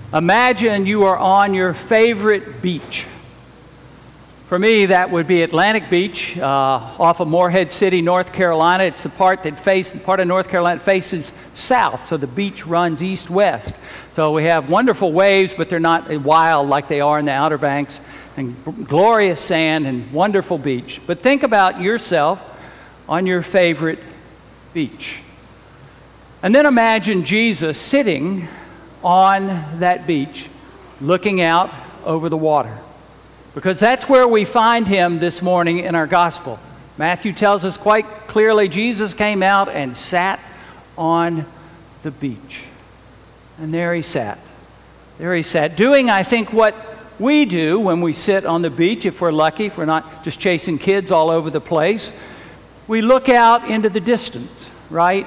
Imagine you are on your favorite beach. For me, that would be Atlantic Beach off of Morehead City, North Carolina. It's the part of North Carolina that faces south, so the beach runs east-west. So we have wonderful waves, but they're not wild like they are in the Outer Banks, and glorious sand and wonderful beach. But think about yourself on your favorite beach. And then imagine Jesus sitting on that beach, looking out over the water. Because that's where we find him this morning in our gospel. Matthew tells us quite clearly Jesus came out and sat on the beach. And there he sat. There he sat, doing, I think, what we do when we sit on the beach, if we're lucky, if we're not just chasing kids all over the place. We look out into the distance, right?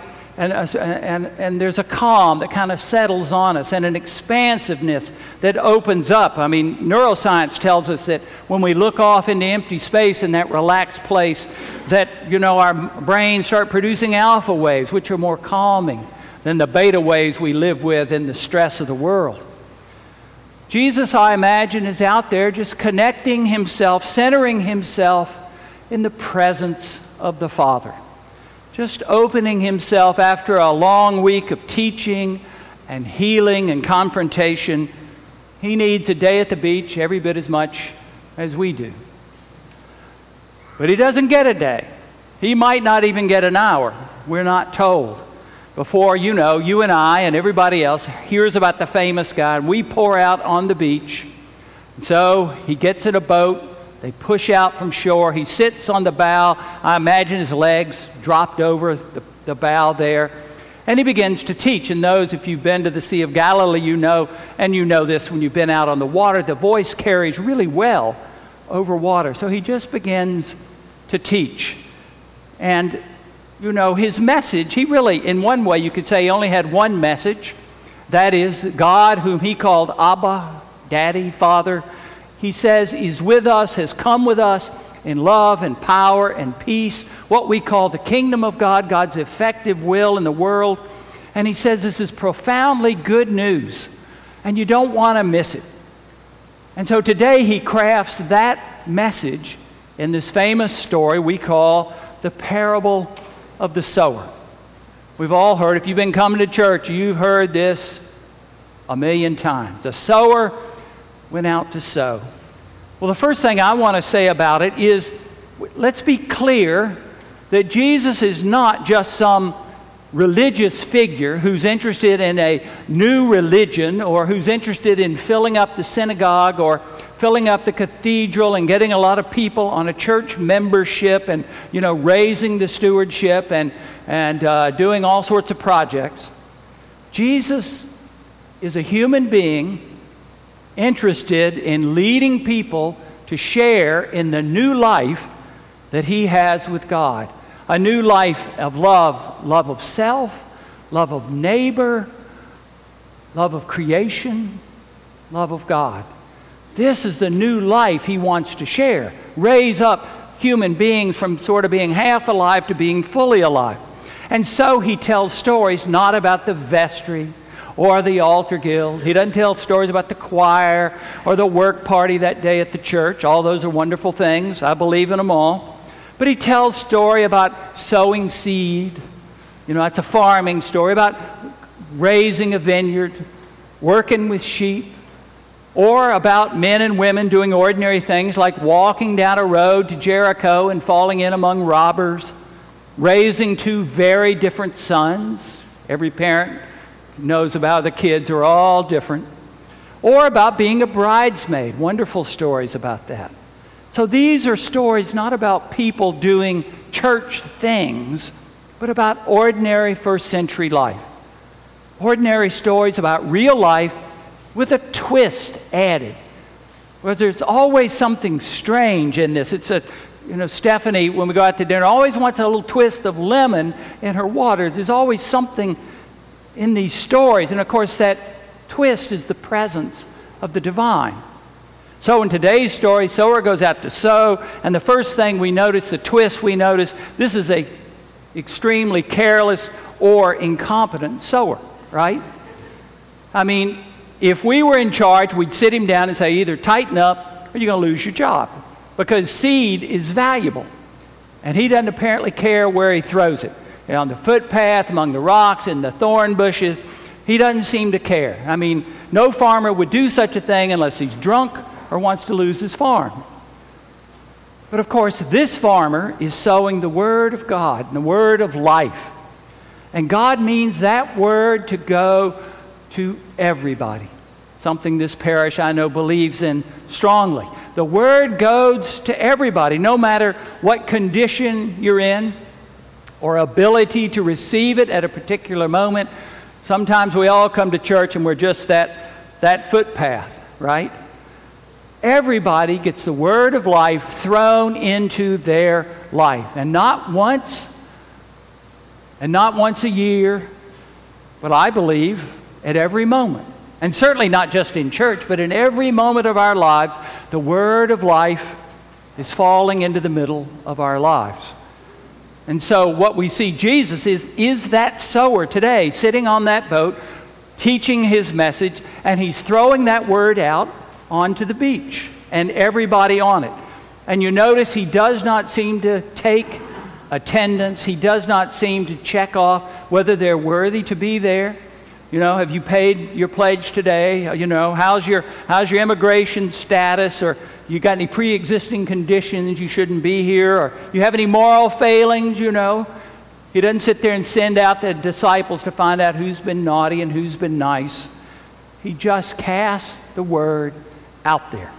And there's a calm that kind of settles on us and an expansiveness that opens up. I mean, neuroscience tells us that when we look off into empty space in that relaxed place, that, our brains start producing alpha waves, which are more calming than the beta waves we live with in the stress of the world. Jesus, I imagine, is out there just connecting himself, centering himself in the presence of the Father. Just opening himself after a long week of teaching and healing and confrontation. He needs a day at the beach every bit as much as we do. But he doesn't get a day. He might not even get an hour. We're not told. Before, you and I and everybody else hears about the famous guy, and we pour out on the beach. And so he gets in a boat. They push out from shore. He sits on the bow. I imagine his legs dropped over the bow there. And he begins to teach. And those, if you've been to the Sea of Galilee, you know this when you've been out on the water, the voice carries really well over water. So he just begins to teach. And, his message, he really, in one way, you could say he only had one message. That is, God, whom he called Abba, Daddy, Father, he says is with us, has come with us in love and power and peace, what we call the kingdom of God, God's effective will in the world. And he says this is profoundly good news, and you don't want to miss it. And so today he crafts that message in this famous story we call the parable of the sower. We've all heard, if you've been coming to church, you've heard this a million times. The sower went out to sow. Well, the first thing I want to say about it is, let's be clear that Jesus is not just some religious figure who's interested in a new religion or who's interested in filling up the synagogue or filling up the cathedral and getting a lot of people on a church membership and, raising the stewardship and doing all sorts of projects. Jesus is a human being interested in leading people to share in the new life that he has with God. A new life of love of self, love of neighbor, love of creation, love of God. This is the new life he wants to share. Raise up human beings from sort of being half alive to being fully alive. And so he tells stories not about the vestry or the altar guild. He doesn't tell stories about the choir or the work party that day at the church. All those are wonderful things. I believe in them all. But he tells story about sowing seed. That's a farming story, about raising a vineyard, working with sheep, or about men and women doing ordinary things like walking down a road to Jericho and falling in among robbers, raising two very different sons. Every parent knows about the kids are all different. Or about being a bridesmaid. Wonderful stories about that. So these are stories not about people doing church things, but about ordinary first century life. Ordinary stories about real life with a twist added. Because there's always something strange in this. It's Stephanie, when we go out to dinner, always wants a little twist of lemon in her water. There's always something in these stories. And of course, that twist is the presence of the divine. So in today's story, sower goes out to sow, and the first thing we notice, the twist we notice, this is a extremely careless or incompetent sower, right? I mean, if we were in charge, we'd sit him down and say, either tighten up or you're going to lose your job, because seed is valuable. And he doesn't apparently care where he throws it. On the footpath, among the rocks, in the thorn bushes, he doesn't seem to care. I mean, no farmer would do such a thing unless he's drunk or wants to lose his farm. But of course, this farmer is sowing the Word of God, and the Word of life. And God means that Word to go to everybody. Something this parish, I know, believes in strongly. The Word goes to everybody, no matter what condition you're in or ability to receive it at a particular moment. Sometimes we all come to church and we're just that footpath, right? Everybody gets the Word of life thrown into their life. And not once a year, but I believe at every moment. And certainly not just in church, but in every moment of our lives, the Word of life is falling into the middle of our lives. And so what we see Jesus is that sower today, sitting on that boat, teaching his message, and he's throwing that word out onto the beach and everybody on it. And you notice he does not seem to take attendance. He does not seem to check off whether they're worthy to be there. You know, have you paid your pledge today? You know, how's your immigration status? Or you got any pre-existing conditions you shouldn't be here? Or you have any moral failings, you know? He doesn't sit there and send out the disciples to find out who's been naughty and who's been nice. He just casts the word out there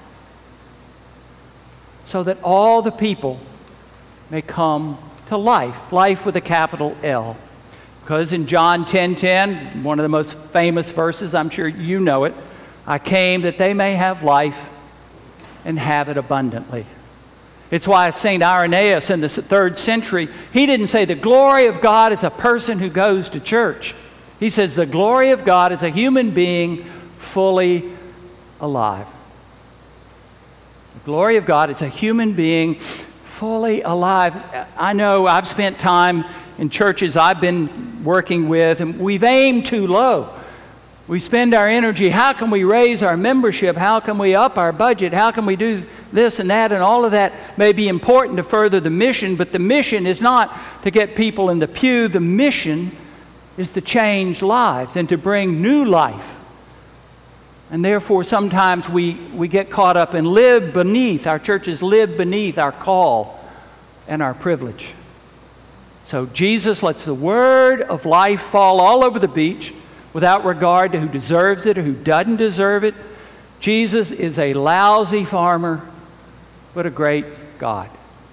so that all the people may come to life with a capital L. Because in John 10:10, one of the most famous verses, I'm sure you know it, I came that they may have life and have it abundantly. It's why St. Irenaeus in the 3rd century, he didn't say the glory of God is a person who goes to church. He says the glory of God is a human being fully alive. The glory of God is a human being fully alive. I know I've spent time in churches I've been working with, and we've aimed too low. We spend our energy, how can we raise our membership? How can we up our budget? How can we do this and that? And all of that may be important to further the mission, but the mission is not to get people in the pew. The mission is to change lives and to bring new life. And therefore, sometimes we get caught up and live beneath, our churches live beneath our call and our privilege. So Jesus lets the word of life fall all over the beach without regard to who deserves it or who doesn't deserve it. Jesus is a lousy farmer, but a great God.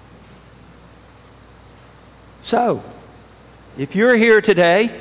So, if you're here today,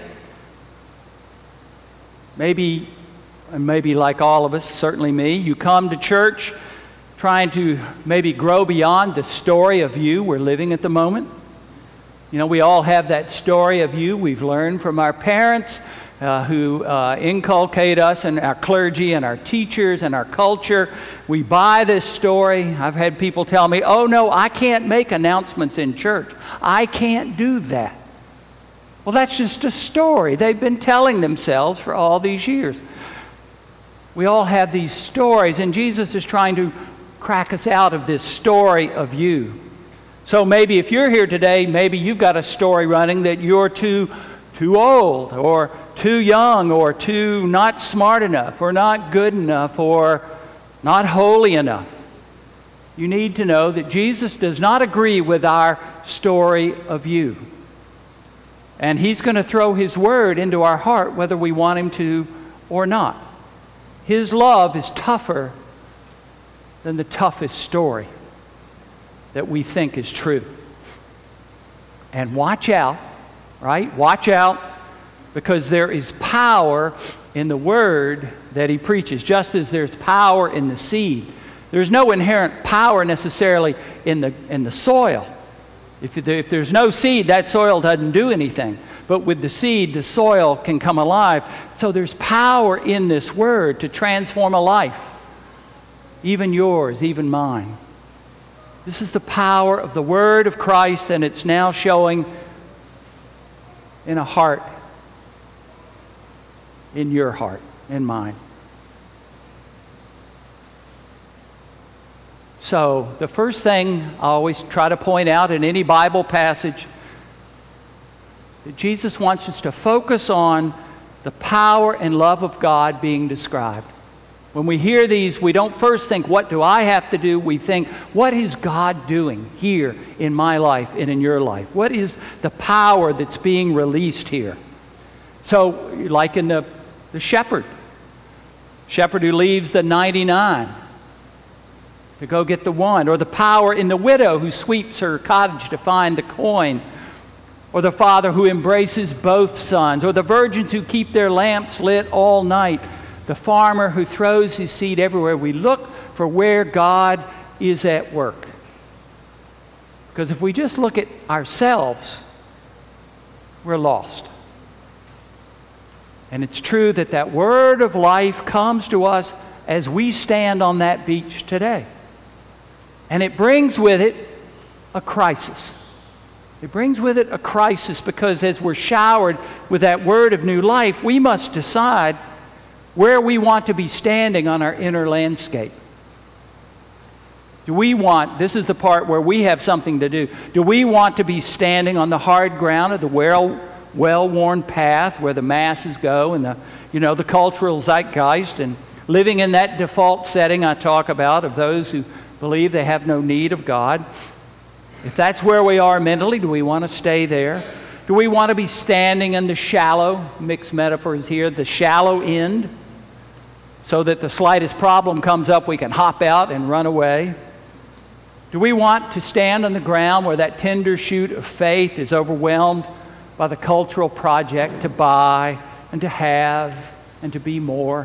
maybe like all of us, certainly me, you come to church trying to maybe grow beyond the story of you we're living at the moment. You know, we all have that story of you we've learned from our parents who inculcate us, and our clergy and our teachers and our culture. We buy this story. I've had people tell me, oh no, I can't make announcements in church. I can't do that. Well, that's just a story they've been telling themselves for all these years. We all have these stories, and Jesus is trying to crack us out of this story of you. So maybe if you're here today, maybe you've got a story running that you're too old or too young or too not smart enough or not good enough or not holy enough. You need to know that Jesus does not agree with our story of you. And He's going to throw His word into our heart whether we want Him to or not. His love is tougher than the toughest story that we think is true. And watch out, right? Watch out, because there is power in the word that He preaches, just as there's power in the seed. There's no inherent power necessarily in the soil. If there's no seed, that soil doesn't do anything. But with the seed, the soil can come alive. So there's power in this word to transform a life. Even yours, even mine. This is the power of the word of Christ, and it's now showing in a heart, in your heart, in mine. So the first thing I always try to point out in any Bible passage, that Jesus wants us to focus on the power and love of God being described. When we hear these, we don't first think, what do I have to do? We think, what is God doing here in my life and in your life? What is the power that's being released here? So, like in the shepherd who leaves the 99 to go get the one, or the power in the widow who sweeps her cottage to find the coin, or the father who embraces both sons, or the virgins who keep their lamps lit all night, the farmer who throws his seed everywhere. We look for where God is at work. Because if we just look at ourselves, we're lost. And it's true that that word of life comes to us as we stand on that beach today. And it brings with it a crisis. It brings with it a crisis because as we're showered with that word of new life, we must decide where we want to be standing on our inner landscape. This is the part where we have something to do we want to be standing on the hard ground of the well-worn path where the masses go and the cultural zeitgeist, and living in that default setting I talk about of those who believe they have no need of God? If that's where we are mentally, do we want to stay there? Do we want to be standing in the shallow, mixed metaphors here, the shallow end, so that the slightest problem comes up, we can hop out and run away? Do we want to stand on the ground where that tender shoot of faith is overwhelmed by the cultural project to buy and to have and to be more?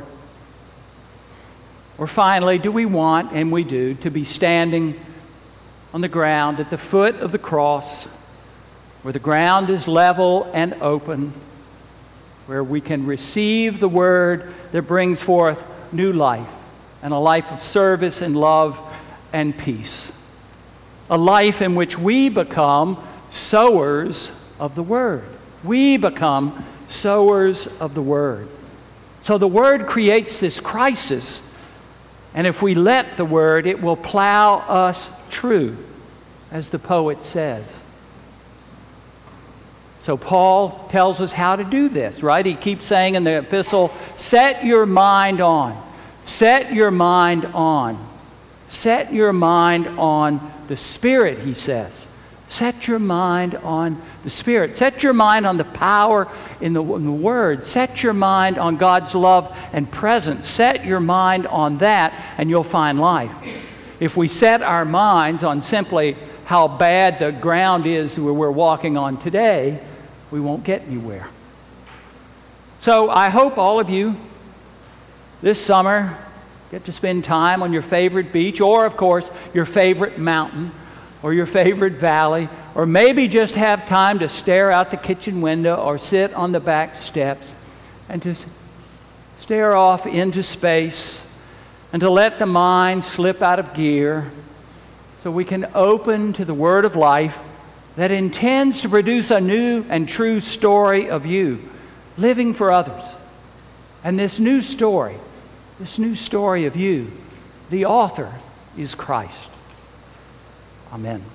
Or finally, do we want, and we do, to be standing on the ground at the foot of the cross, where the ground is level and open, where we can receive the word that brings forth new life and a life of service and love and peace? A life in which we become sowers of the word. We become sowers of the word. So the word creates this crisis, and if we let the word, it will plow us true, as the poet says. So Paul tells us how to do this, right? He keeps saying in the epistle, set your mind on. Set your mind on. Set your mind on the Spirit, he says. Set your mind on the Spirit. Set your mind on the power in the Word. Set your mind on God's love and presence. Set your mind on that, and you'll find life. If we set our minds on simply how bad the ground is where we're walking on today, we won't get anywhere. So I hope all of you this summer get to spend time on your favorite beach, or of course your favorite mountain, or your favorite valley, or maybe just have time to stare out the kitchen window or sit on the back steps and to stare off into space and to let the mind slip out of gear so we can open to the word of life that intends to produce a new and true story of you, living for others. And this new story of you, the author is Christ. Amen.